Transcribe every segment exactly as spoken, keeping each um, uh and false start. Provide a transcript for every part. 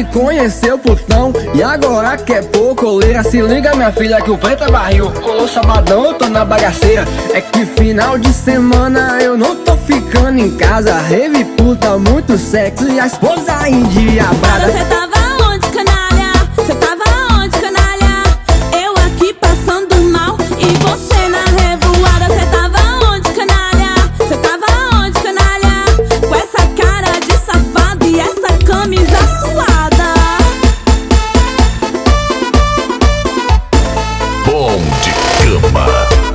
me conheceu, putão, e agora quer pôr coleira. Se liga, minha filha, que o preto é barril. Colou sabadão, eu tô na bagaceira. É que final de semana eu não tô ficando em casa. Rave, puta, muito sexo e a esposa endiabrada. Cê tava onde, canalha? Cê tava onde, canalha? Eu aqui passando mal e você na revoada. Cê tava onde, canalha? Cê tava onde, canalha? Com essa cara de safado e essa camisa suada. Bom de cama.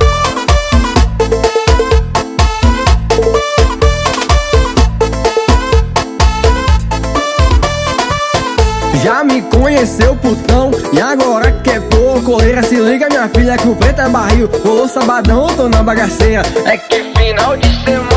Já me conheceu, putão, e agora quer pôr coleira. Se liga, minha filha, que o preto é barril. Rolou sabadão, eu tô na bagaceira. É que final de semana